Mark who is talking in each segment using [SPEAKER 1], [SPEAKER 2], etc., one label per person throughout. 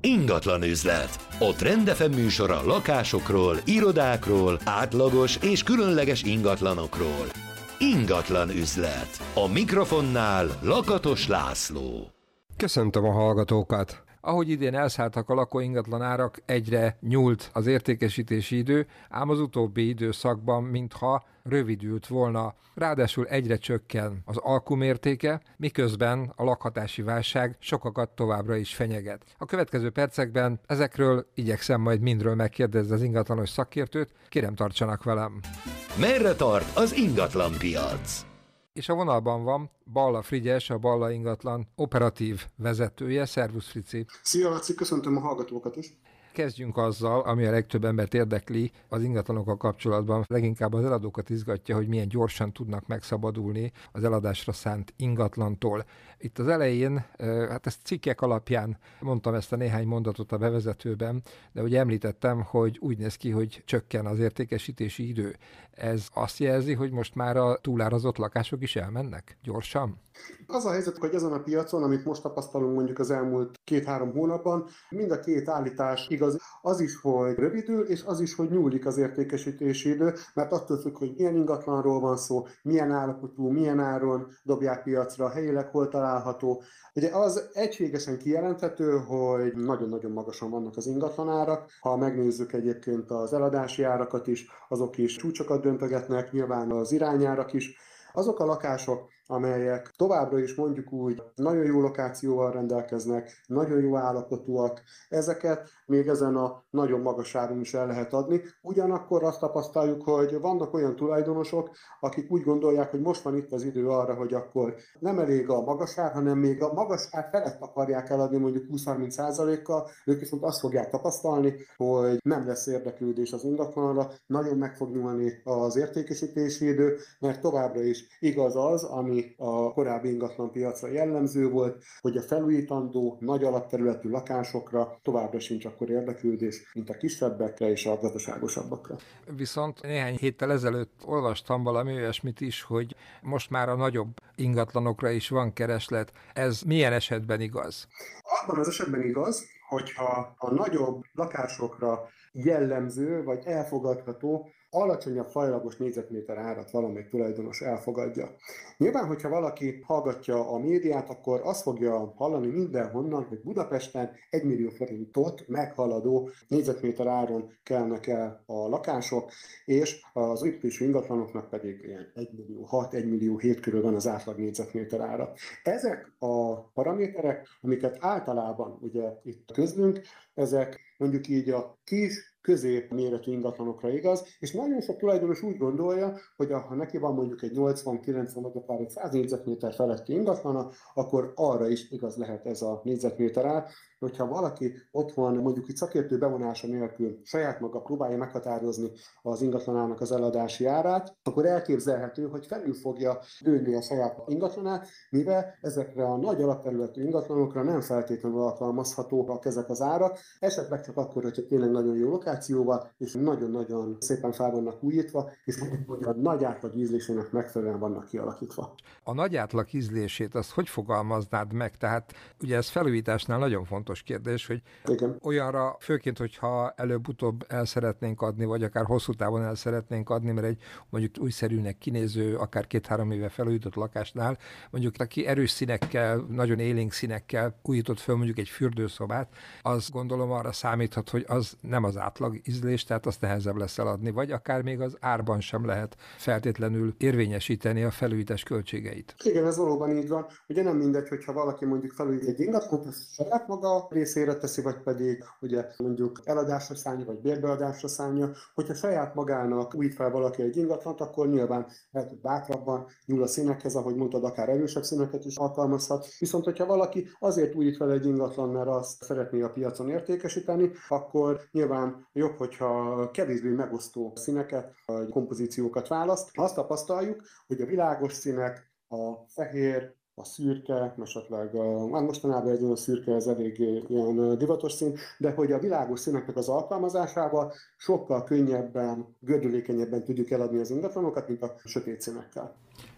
[SPEAKER 1] Ingatlan üzlet. A Trend FM műsora lakásokról, irodákról, átlagos és különleges ingatlanokról. Ingatlan üzlet. A mikrofonnál Lakatos László.
[SPEAKER 2] Köszöntöm a hallgatókat! Ahogy idén elszálltak a lakóingatlan árak, egyre nyúlt az értékesítési idő, ám az utóbbi időszakban mintha rövidült volna. Ráadásul egyre csökken az alkumértéke, miközben a lakhatási válság sokakat továbbra is fenyeget. A következő percekben ezekről igyekszem majd mindről megkérdezni az ingatlanos szakértőt, kérem tartsanak velem!
[SPEAKER 1] Merre tart az ingatlan piac?
[SPEAKER 2] És a vonalban van Balla Frigyes, a Balla ingatlan operatív vezetője. Szervusz, Frici!
[SPEAKER 3] Szia, Laci, köszöntöm a hallgatókat is!
[SPEAKER 2] Kezdjünk azzal, ami a legtöbb embert érdekli az ingatlanokkal kapcsolatban. Leginkább az eladókat izgatja, hogy milyen gyorsan tudnak megszabadulni az eladásra szánt ingatlantól. Itt az elején, hát ezt cikkek alapján mondtam ezt a néhány mondatot a bevezetőben, de ugye említettem, hogy úgy néz ki, hogy csökken az értékesítési idő. Ez azt jelzi, hogy most már a túlárazott lakások is elmennek gyorsan?
[SPEAKER 3] Az a helyzet, hogy ezen a piacon, amit most tapasztalunk mondjuk az elmúlt 2-3 hónapban, mind a két állítás igaz. Az is, hogy rövidül, és az is, hogy nyúlik az értékesítési idő, mert attól függ, hogy milyen ingatlanról van szó, milyen állapotú, milyen áron dobják piacra, helyileg hol található. Ugye az egységesen kijelenthető, hogy nagyon-nagyon magasan vannak az ingatlanárak. Ha megnézzük egyébként az eladási árakat is, azok is csúcsokat döntögetnek, nyilván az irányárak is. Azok a lakások, amelyek továbbra is mondjuk úgy nagyon jó lokációval rendelkeznek, nagyon jó állapotúak, ezeket még ezen a nagyon magas áron is el lehet adni. Ugyanakkor azt tapasztaljuk, hogy vannak olyan tulajdonosok, akik úgy gondolják, hogy most van itt az idő arra, hogy akkor nem elég a magas ár, hanem még a magas ár felett akarják eladni mondjuk 20-30%-kal, ők viszont azt fogják tapasztalni, hogy nem lesz érdeklődés az ingatlanra, nagyon meg fog nyúlni az értékesítési idő, mert továbbra is igaz az, ami a korábbi ingatlan piacra jellemző volt, hogy a felújítandó, nagy alapterületű lakásokra továbbra sincs akkor érdeklődés, mint a kisebbekre és a gazdaságosabbakra.
[SPEAKER 2] Viszont néhány héttel ezelőtt olvastam valami olyasmit is, hogy most már a nagyobb ingatlanokra is van kereslet. Ez milyen esetben igaz?
[SPEAKER 3] Abban az esetben igaz, hogyha a nagyobb lakásokra jellemző vagy elfogadható alacsonyabb fajlagos négyzetméter árat valamelyik tulajdonos elfogadja. Nyilván, hogyha valaki hallgatja a médiát, akkor azt fogja hallani mindenhonnan, hogy Budapesten 1 millió forintot meghaladó négyzetméter áron kelnek el a lakások, és az építésű ingatlanoknak pedig ilyen 1 millió 6, 1 millió 7 körül van az átlag négyzetméter ára. Ezek a paraméterek, amiket általában ugye itt közlünk, ezek mondjuk így a kis, középméretű ingatlanokra igaz, és nagyon sok tulajdonos úgy gondolja, hogy ha neki van mondjuk egy 80-90 vagy akár egy 100 négyzetméter feletti ingatlana, akkor arra is igaz lehet ez a négyzetméter ár. Hogyha valaki otthon mondjuk itt szakértő bevonása nélkül saját maga próbálja meghatározni az ingatlanának az eladási árát, akkor elképzelhető, hogy felül fogja dőlni a saját ingatlanát, mivel ezekre a nagy alapterületű ingatlanokra nem feltétlenül alkalmazhatóak ezek az árak, esetleg csak akkor, hogyha tényleg nagyon jó lokációval, és nagyon-nagyon szépen fel vannak újítva, és mondjuk a nagy átlag ízlésének megfelelően vannak kialakítva.
[SPEAKER 2] A nagy átlag ízlését azt hogy fogalmaznád meg? Tehát ugye ez felújításnál nagyon fontos kérdés, hogy igen. Olyanra, főként, hogyha előbb-utóbb el szeretnénk adni, vagy akár hosszú távon el szeretnénk adni, mert egy mondjuk újszerűnek kinéző, akár 2-3 éve felújított lakásnál, mondjuk aki erős színekkel, nagyon élénk színekkel újított föl mondjuk egy fürdőszobát, az gondolom arra számíthat, hogy az nem az átlag ízlés, tehát azt nehezebb lesz eladni, vagy akár még az árban sem lehet feltétlenül érvényesíteni a felújítás költségeit.
[SPEAKER 3] Igen, ez valóban így van. Ugye nem mindegy, hogyha valaki mondjuk felújít egy ingatlant, ezt saját maga részére teszi, vagy pedig ugye mondjuk eladásra szánja, vagy bérbeadásra szánja. Hogyha saját magának újít fel valaki egy ingatlant, akkor nyilván lehet, hogy bátrabban nyúl a színekhez, ahogy mondtad, akár erősebb színeket is alkalmazhat. Viszont, hogyha valaki azért újít fel egy ingatlan, mert azt szeretné a piacon értékesíteni, akkor nyilván jobb, hogyha kevésbé megosztó színeket, vagy kompozíciókat választ. Azt tapasztaljuk, hogy a világos színek, a fehér, a szürke, esetleg mostanában egy olyan szürke, ez elég ilyen divatos szín, de hogy a világos színeknek az alkalmazásával sokkal könnyebben, gördülékenyebben tudjuk eladni az ingatlanokat, mint a sötét színekkel.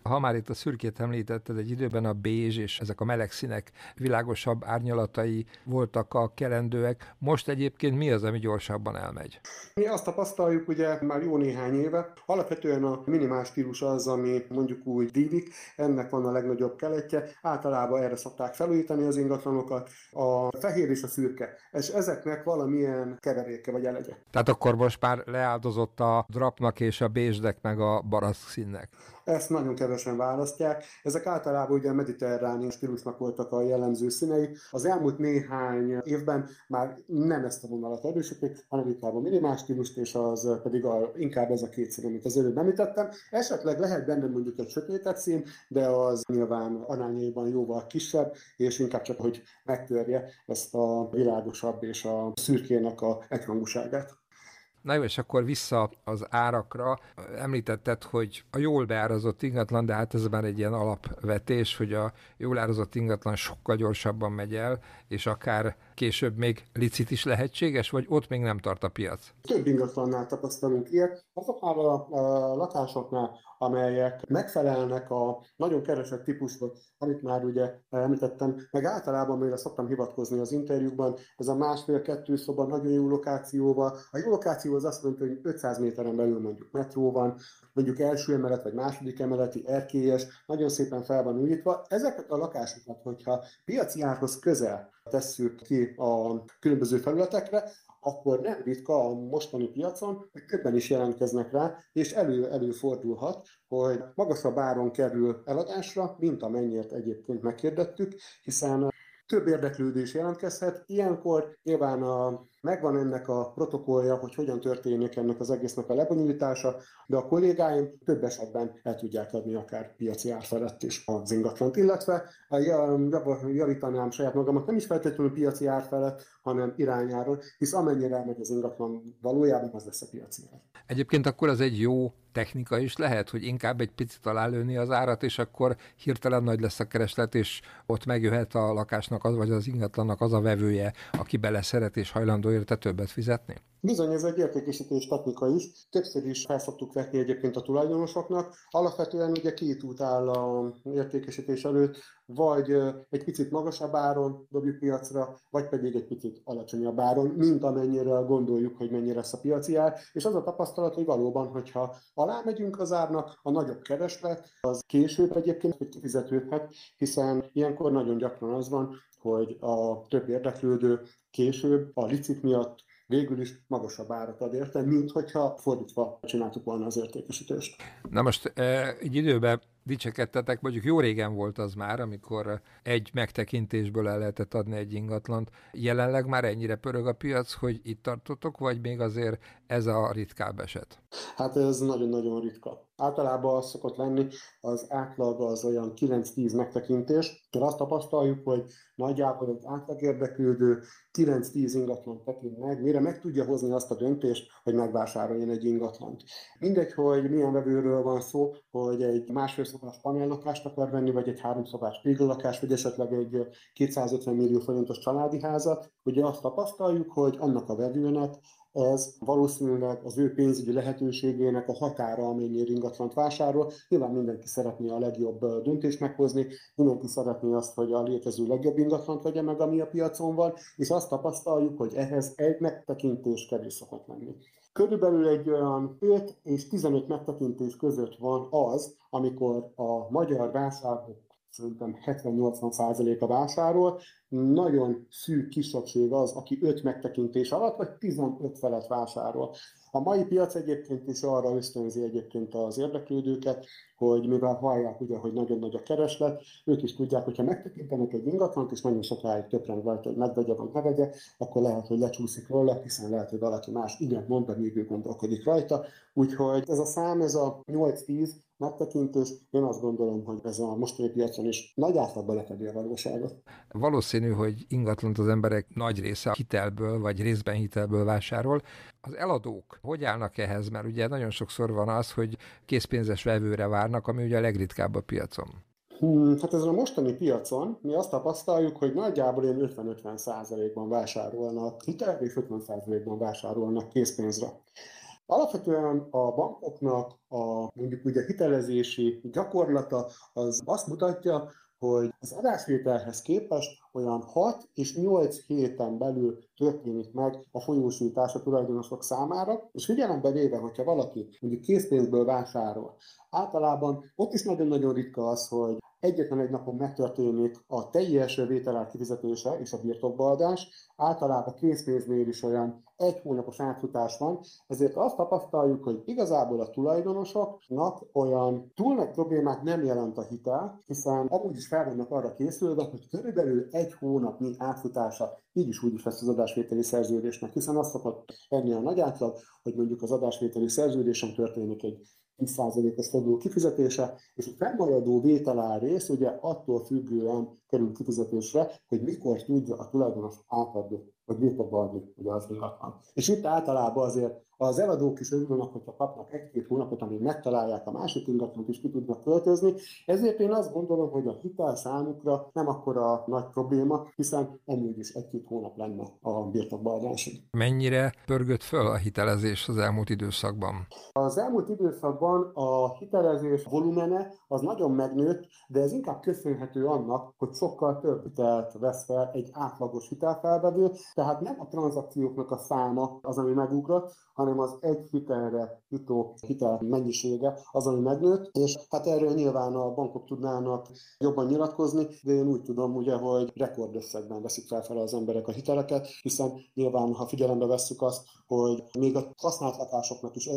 [SPEAKER 2] Ha már itt a szürkét említetted, egy időben a bézs és ezek a meleg színek világosabb árnyalatai voltak a kelendőek. Most egyébként mi az, ami gyorsabban elmegy?
[SPEAKER 3] Mi azt tapasztaljuk ugye már jó néhány éve. Alapvetően a minimál stílus az, ami mondjuk úgy dívik, ennek van a legnagyobb keletje. Általában erre szokták felújítani az ingatlanokat. A fehér és a szürke. És ezeknek valamilyen keveréke vagy elegye.
[SPEAKER 2] Tehát akkor most már leáldozott a drapnak és a bézsnek meg a barack színnek.
[SPEAKER 3] Ezt nagyon kevesen választják. Ezek általában ugye a mediterrán stílusnak voltak a jellemző színei. Az elmúlt néhány évben már nem ezt a vonalat erősítik, hanem inkább a minimál stílust, és az pedig inkább ez a két szín, amit az előbb említettem. Esetleg lehet benne mondjuk egy sötétebb szín, de az nyilván arányaiban jóval kisebb, és inkább csak, hogy megtörje ezt a világosabb és a szürkének a egyhangúságát.
[SPEAKER 2] Na jó, és akkor vissza az árakra. Említetted, hogy a jól beárazott ingatlan, de hát ez már egy ilyen alapvetés, hogy a jól árazott ingatlan sokkal gyorsabban megy el, és akár később még licit is lehetséges, vagy ott még nem tart a piac?
[SPEAKER 3] Több ingatlannál tapasztalunk ilyet. Azoknál a lakásoknál, amelyek megfelelnek a nagyon keresett típusnak, amit már ugye említettem, meg általában, amire szoktam hivatkozni az interjúkban, ez a 1,5-2 szoba nagyon jó lokációval. A jó lokáció az azt mondja, hogy 500 méteren belül mondjuk metró van, mondjuk első emelet vagy második emeleti, erkélyes, nagyon szépen fel van újítva. Ezeket a lakásokat, hogyha piaci árhoz közel tesszük ki a különböző felületekre, akkor nem ritka a mostani piacon, hogy többen is jelentkeznek rá, és előfordulhat, hogy magasabb áron kerül eladásra, mint amennyit egyébként megkérdettük, hiszen több érdeklődés jelentkezhet. Ilyenkor nyilván megvan ennek a protokollja, hogy hogyan történik ennek az egésznek a lebonyolítása, de a kollégáim több esetben el tudják adni akár piaci ár felett is az ingatlant, illetve javítanám saját magamat, nem is feltétlenül piaci ár felett, hanem irányáron, hisz amennyire elmegy az ingatlan, valójában az lesz a piaci ár.
[SPEAKER 2] Egyébként akkor az egy jó technika is lehet, hogy inkább egy picit alálőni az árat, és akkor hirtelen nagy lesz a kereslet, és ott megjöhet a lakásnak az, vagy az ingatlannak az a vevője, aki beleszeret és hajlandó érte többet fizetni?
[SPEAKER 3] Bizony, ez egy értékesítés technika is. Többször is fel szoktuk vetni egyébként a tulajdonosoknak. Alapvetően ugye két út áll az értékesítés előtt, vagy egy picit magasabb áron dobjuk piacra, vagy pedig egy picit alacsonyabb áron, mint amennyire gondoljuk, hogy mennyire lesz a piaci ár. És az a tapasztalat, hogy valóban, hogyha alá megyünk az árnak, a nagyobb kereslet, az később egyébként hogy kifizetődhet, hiszen ilyenkor nagyon gyakran az van, hogy a több érdeklődő később a licit miatt végül is magasabb árat ad érte, mint hogyha fordítva csináltuk volna az értékesítést.
[SPEAKER 2] Na most egy időben dicsekedtetek, mondjuk jó régen volt az már, amikor egy megtekintésből el lehetett adni egy ingatlant. Jelenleg már ennyire pörög a piac, hogy itt tartotok, vagy még azért ez a ritkább eset?
[SPEAKER 3] Hát ez nagyon-nagyon ritka. Általában az szokott lenni, az átlag az olyan 9-10 megtekintés. Azt tapasztaljuk, hogy nagyjából egy átlag érdeklődő 9-10 ingatlan tekint meg, mire meg tudja hozni azt a döntést, hogy megvásároljon egy ingatlant. Mindegy, hogy milyen vevőről van szó, hogy egy másfél szobás panellakást akar venni, vagy egy 3 szobás téglalakást, vagy esetleg egy 250 millió forintos családi házat. Ugye azt tapasztaljuk, hogy annak a vevőnek ez valószínűleg az ő pénzügyi lehetőségének a határa, amennyire ingatlant vásárol. Nyilván mindenki szeretné a legjobb döntést meghozni, mindenki szeretné azt, hogy a létező legjobb ingatlant vegye meg, ami a piacon van, és azt tapasztaljuk, hogy ehhez egy megtekintés kevés szokott lenni. Körülbelül egy olyan 5 és 15 megtekintés között van az, amikor a magyar vásárlók szerintem 70-80%-a vásárol, nagyon szűk kisebbség az, aki 5 megtekintés alatt, vagy 15 felett vásárol. A mai piac egyébként is arra ösztönzi egyébként az érdeklődőket, hogy mivel hallják ugye, hogy nagyon nagy a kereslet, ők is tudják, hogyha megtekintenek egy ingatlant, és nagyon sokáig többen rajta, hogy megvegye vagy ne vegye, akkor lehet, hogy lecsúszik róla, hiszen lehet, hogy valaki más igen mond, de még ő gondolkodik rajta. Úgyhogy ez a szám, ez a 8-10 megtekintés, én azt gondolom, hogy ez a mostani piacon is nagy átlagban lefedi a valóságot.
[SPEAKER 2] Valószínű, hogy ingatlant az emberek nagy része hitelből, vagy részben hitelből vásárol. Az eladók hogy állnak ehhez? Mert ugye nagyon sokszor van az, hogy készpénzes vevőre várnak, ami ugye a legritkább a piacon.
[SPEAKER 3] Hát ezen a mostani piacon mi azt tapasztaljuk, hogy nagyjából ilyen 50-50%-ban vásárolnak hitelbe, és 50%-ban vásárolnak készpénzre. Alapvetően a bankoknak mondjuk ugye hitelezési gyakorlata az azt mutatja, hogy az adásvételhez képest olyan 6 és 8 héten belül történik meg a folyósítás a tulajdonosok számára, és figyelembe véve, hogyha valaki mondjuk készpénzből vásárol, általában ott is nagyon-nagyon ritka az, hogy egyetlen egy napon megtörténik a teljes vételár kifizetése és a birtokbaadás, általában készpénznél is olyan 1 hónapos átfutás van, ezért azt tapasztaljuk, hogy igazából a tulajdonosoknak olyan túl nagy problémát nem jelent a hitel, hiszen amúgy is fel vannak arra készülve, hogy körülbelül 1 hónapnyi átfutása így is úgy is lesz az adásvételi szerződésnek, hiszen azt szokott lenni a nagy átlag, hogy mondjuk az adásvételi szerződésen történik egy 10%-os forduló kifizetése, és a fennmaradó vételár rész ugye attól függően kerül kifizetésre, hogy mikor tudja a tulajdonos átadni, vagy birtokba adni ugye az ingatlan. És itt általában azért az eladók is örülnek, hogyha kapnak 1-2 hónapot, amíg megtalálják a másik ingatlant is ki tudnak költözni. Ezért én azt gondolom, hogy a hitel számukra nem akkora nagy probléma, hiszen amúgy is 1-2 hónap lenne a birtokbaadásig.
[SPEAKER 2] Mennyire pörgött föl a hitelezés az elmúlt időszakban?
[SPEAKER 3] Az elmúlt időszakban a hitelezés volumene az nagyon megnőtt, de ez inkább köszönhető annak, hogy sokkal több hitelt vesz fel egy átlagos hitelfelvevő, tehát nem a tranzakcióknak a száma az, ami megugrott, hanem az egy hitelre jutó hitel mennyisége az, ami megnőtt, és hát erről nyilván a bankok tudnának jobban nyilatkozni, de én úgy tudom, ugye, hogy rekordösszegben veszik fel az emberek a hiteleket, hiszen nyilván, ha figyelembe vesszük azt, hogy még a használt lakásoknak is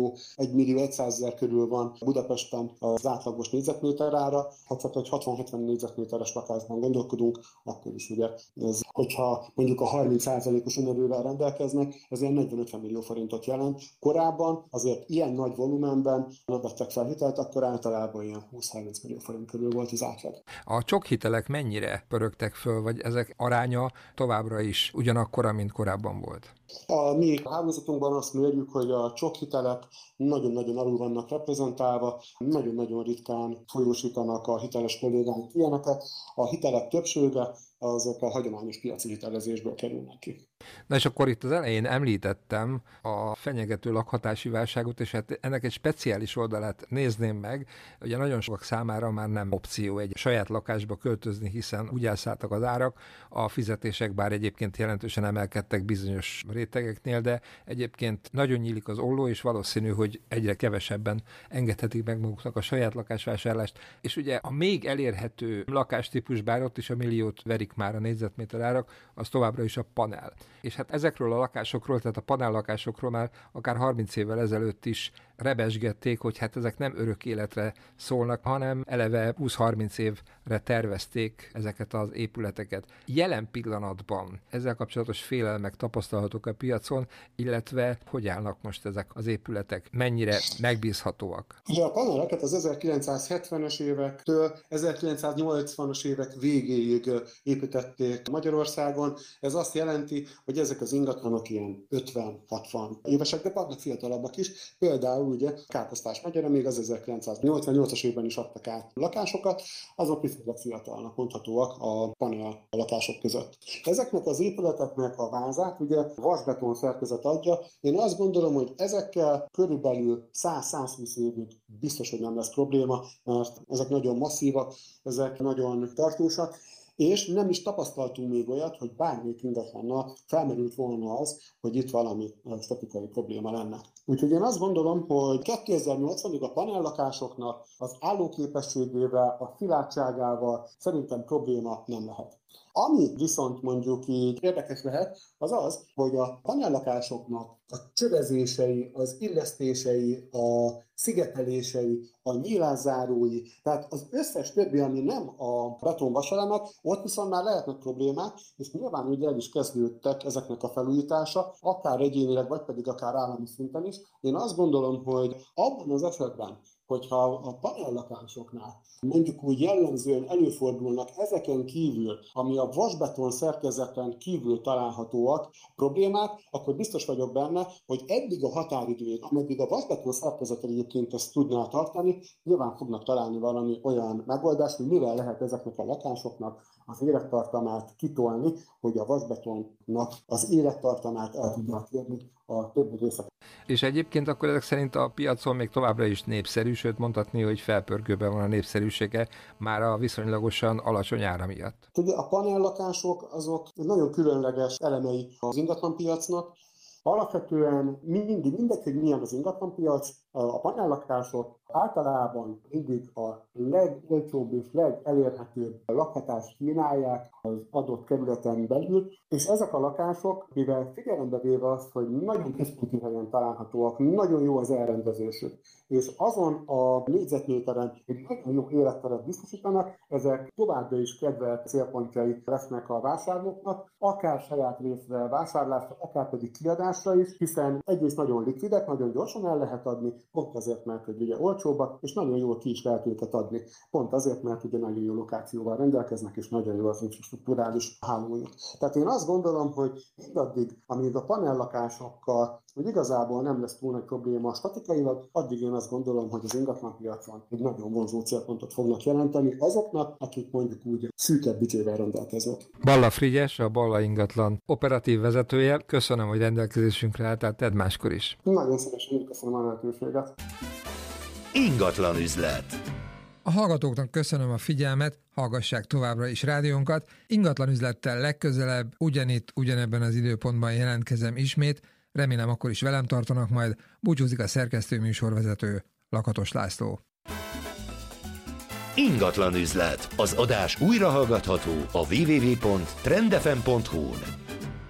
[SPEAKER 3] 1 millió 100 000 körül van Budapesten az átlagos négyzetméter ára, ha csak egy 60-70 négyzetméteres lakásban gondolkodunk, akkor is ugye ez, hogyha mondjuk a 30%-os önerővel rendelkeznek, ez ilyen 40-50 millió forintot jelent. Korábban azért ilyen nagy volumenben nem vettek fel hitelt, akkor általában ilyen 20-30 millió forint körül volt az átlag.
[SPEAKER 2] A csokhitelek mennyire pörögtek föl, vagy ezek aránya továbbra is ugyanakkora, mint korábban volt?
[SPEAKER 3] A mi hálózatunkban azt mérjük, hogy a csokhitelek nagyon-nagyon alul vannak reprezentálva, nagyon-nagyon ritkán folyósítanak a hiteles kollégánk ilyeneket. A hitelek többsége azok a hagyományos piaci hitelezésből kerülnek ki.
[SPEAKER 2] Na és akkor itt az elején említettem a fenyegető lakhatási válságot, és hát ennek egy speciális oldalát nézném meg. Ugye nagyon sokak számára már nem opció egy saját lakásba költözni, hiszen úgy elszálltak az árak, a fizetések bár egyébként jelentősen emelkedtek bizonyos rétegeknél, de egyébként nagyon nyílik az olló, és valószínű, hogy egyre kevesebben engedhetik meg maguknak a saját lakásvásárlást. És ugye a még elérhető lakástípus, bár ott is a milliót verik már a négyzetméter árak, az továbbra is a panel. És hát ezekről a lakásokról, tehát a panellakásokról már akár 30 évvel ezelőtt is rebesgették, hogy hát ezek nem örök életre szólnak, hanem eleve 20-30 évre tervezték ezeket az épületeket. Jelen pillanatban ezzel kapcsolatos félelmek tapasztalhatók a piacon, illetve hogy állnak most ezek az épületek, mennyire megbízhatóak?
[SPEAKER 3] Ugye a paneleket az 1970-es évektől 1980-as évek végéig építették Magyarországon. Ez azt jelenti, hogy ezek az ingatlanok ilyen 50-60 évesek, de vannak fiatalabbak is. Például ugye Káposztás megyere még az 1988-as évben is adtak át lakásokat, azok viszonylag fiatalnak mondhatóak a panel lakások között. Ezeknek az épületeknek a vázát ugye vasbeton szerkezet adja. Én azt gondolom, hogy ezekkel körülbelül 100-120 évig biztos, hogy nem lesz probléma, mert ezek nagyon masszívak, ezek nagyon tartósak, és nem is tapasztaltunk még olyat, hogy bármelyik ingatlannal felmerült volna az, hogy itt valami statikai probléma lenne. Úgyhogy én azt gondolom, hogy 2080-ig a panellakásoknak az állóképességével, a szilárdságával szerintem probléma nem lehet. Ami viszont mondjuk így érdekes lehet, az az, hogy a panellakásoknak a csövezései, az illesztései, a szigetelései, a nyílászárói, tehát az összes többi, ami nem a betonvaselemek, ott viszont már lehetnek problémák, és nyilván ugye el is kezdődtek ezeknek a felújítása, akár egyénileg, vagy pedig akár állami szinten is. Én azt gondolom, hogy abban az esetben, hogyha a panellakásoknál mondjuk úgy jellemzően előfordulnak ezeken kívül, ami a vasbeton szerkezeten kívül találhatóak problémák, akkor biztos vagyok benne, hogy eddig a határidőig, ameddig a vasbeton szerkezet egyébként ezt tudná tartani, nyilván fognak találni valami olyan megoldást, hogy mivel lehet ezeknek a lakásoknak az élettartamát kitolni, hogy a vasbetonnak az élettartamát el tudják érni a többi része.
[SPEAKER 2] És egyébként akkor ezek szerint a piacon még továbbra is népszerű, sőt mondhatni, hogy felpörgőben van a népszerűsége már a viszonylagosan alacsony ára miatt.
[SPEAKER 3] Ugye a panellakások azok nagyon különleges elemei az ingatlanpiacnak. Alapvetően mindegy, hogy milyen az ingatlanpiac, a panellakások általában mindig a legolcsóbb és legelérhetőbb lakhatást kínálják az adott kerületen belül, és ezek a lakások, mivel figyelembe véve azt, hogy nagyon központi helyen találhatóak, nagyon jó az elrendezésük, és azon a négyzetméteren egy nagyon jó életteret biztosítanak, ezek továbbra is kedvelt célpontjai lesznek a vásárlóknak, akár saját részre vásárlásra, akár pedig kiadásra is, hiszen egyrészt nagyon likvidek, nagyon gyorsan el lehet adni, pont azért, mert hogy ugye olcsóbbak, és nagyon jól ki is lehet őket adni. Pont azért, mert ugye nagyon jó lokációval rendelkeznek, és nagyon jó az infrastrukturális hálójuk. Tehát én azt gondolom, hogy mindaddig, amíg a panellakásokkal, hogy igazából nem lesz túl nagy probléma a statikailag, addig én azt gondolom, hogy az ingatlanpiacon egy nagyon vonzó célpontot fognak jelenteni azoknak, akik mondjuk úgy szűkebb büdzsével rendelkeznek.
[SPEAKER 2] Balla Frigyes, a Balla Ingatlan operatív vezetője. Köszönöm, hogy rendelkezésünkre álltál, tedd máskor is.
[SPEAKER 3] Nagyon szívesen köszönöm a lehetőséget.
[SPEAKER 1] Ingatlan üzlet.
[SPEAKER 2] A hallgatóknak köszönöm a figyelmet, hallgassák továbbra is rádiónkat. Ingatlan üzlettel legközelebb, ugyanitt, ugyanebben az időpontban jelentkezem ismét. Remélem akkor is velem tartanak majd. Búcsúzik a szerkesztő műsorvezető, Lakatos László.
[SPEAKER 1] Ingatlan üzlet. Az adás újra hallgatható a www.trendfm.hu-n.